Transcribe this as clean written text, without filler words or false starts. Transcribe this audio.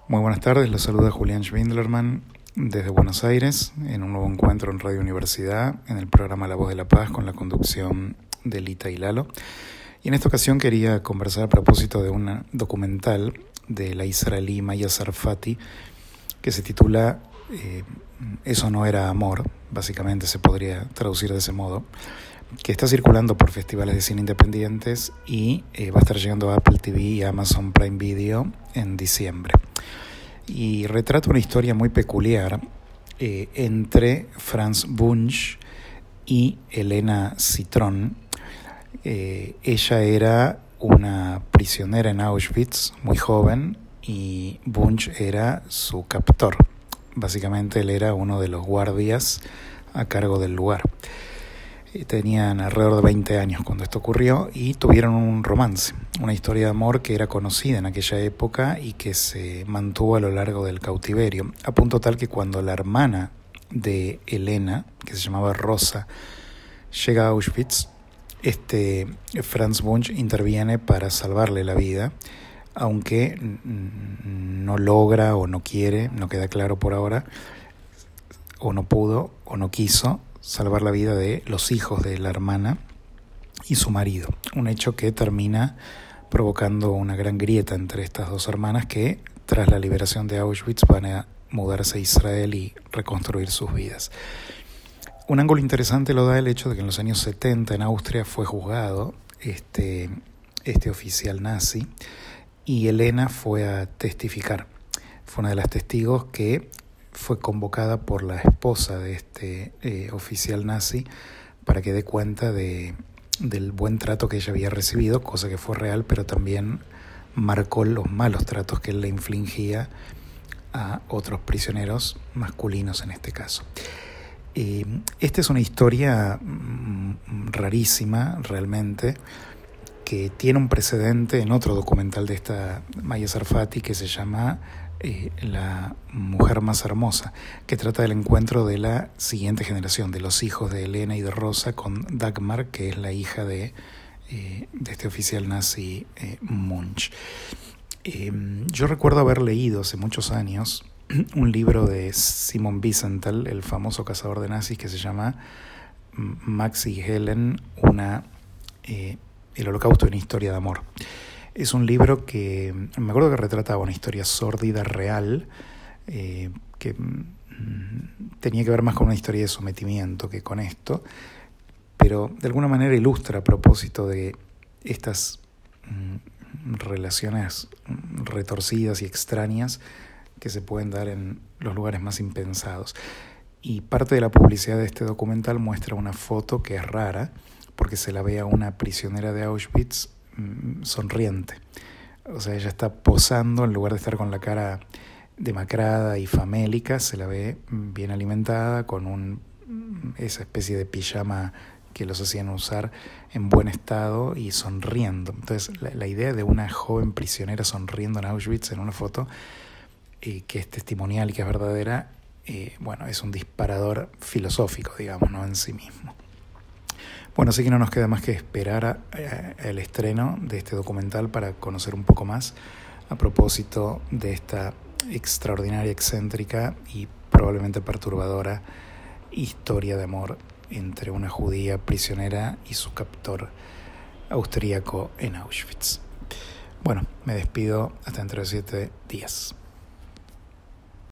Muy buenas tardes, los saluda Julián Schwindlerman desde Buenos Aires en un nuevo encuentro en Radio Universidad en el programa La Voz de la Paz con la conducción de Lita y Lalo. Y en esta ocasión quería conversar a propósito de un documental de la israelí Maya Sarfati que se titula Eso no era amor, básicamente se podría traducir de ese modo, que está circulando por festivales de cine independientes y va a estar llegando a Apple TV y Amazon Prime Video en diciembre. Y retrata una historia muy peculiar entre Franz Wunsch y Elena Citron. Ella era una prisionera en Auschwitz, muy joven, y Wunsch era su captor. Básicamente él era uno de los guardias a cargo del lugar. Tenían alrededor de 20 años cuando esto ocurrió y tuvieron un romance, una historia de amor que era conocida en aquella época y que se mantuvo a lo largo del cautiverio, a punto tal que cuando la hermana de Elena, que se llamaba Rosa, llega a Auschwitz, Franz Wunsch interviene para salvarle la vida, aunque no logra o no quiere, no queda claro por ahora, o no pudo o no quiso salvar la vida de los hijos de la hermana y su marido. Un hecho que termina provocando una gran grieta entre estas dos hermanas que, tras la liberación de Auschwitz, van a mudarse a Israel y reconstruir sus vidas. Un ángulo interesante lo da el hecho de que en los años 70 en Austria fue juzgado este oficial nazi y Elena fue a testificar. Fue una de las testigos que fue convocada por la esposa de este oficial nazi para que dé cuenta del buen trato que ella había recibido, cosa que fue real, pero también marcó los malos tratos que él le infligía a otros prisioneros masculinos en este caso. Esta es una historia rarísima realmente, que tiene un precedente en otro documental de esta Maya Sarfati que se llama La mujer más hermosa, que trata del encuentro de la siguiente generación, de los hijos de Elena y de Rosa con Dagmar, que es la hija de este oficial nazi Munch. Yo recuerdo haber leído hace muchos años un libro de Simon Wiesenthal, el famoso cazador de nazis, que se llama Max y Helen, el holocausto y una historia de amor. Es un libro que me acuerdo que retrataba una historia sórdida, real, que tenía que ver más con una historia de sometimiento que con esto, pero de alguna manera ilustra a propósito de estas relaciones retorcidas y extrañas que se pueden dar en los lugares más impensados. Y parte de la publicidad de este documental muestra una foto que es rara, porque se la ve a una prisionera de Auschwitz sonriente. O sea, ella está posando, en lugar de estar con la cara demacrada y famélica, se la ve bien alimentada, con esa especie de pijama que los hacían usar en buen estado y sonriendo. Entonces, la idea de una joven prisionera sonriendo en Auschwitz en una foto que es testimonial y que es verdadera, es un disparador filosófico, digamos, ¿no? En sí mismo. Bueno, así que no nos queda más que esperar el estreno de este documental para conocer un poco más a propósito de esta extraordinaria, excéntrica y probablemente perturbadora historia de amor entre una judía prisionera y su captor austríaco en Auschwitz. Bueno, me despido hasta dentro de 7 días.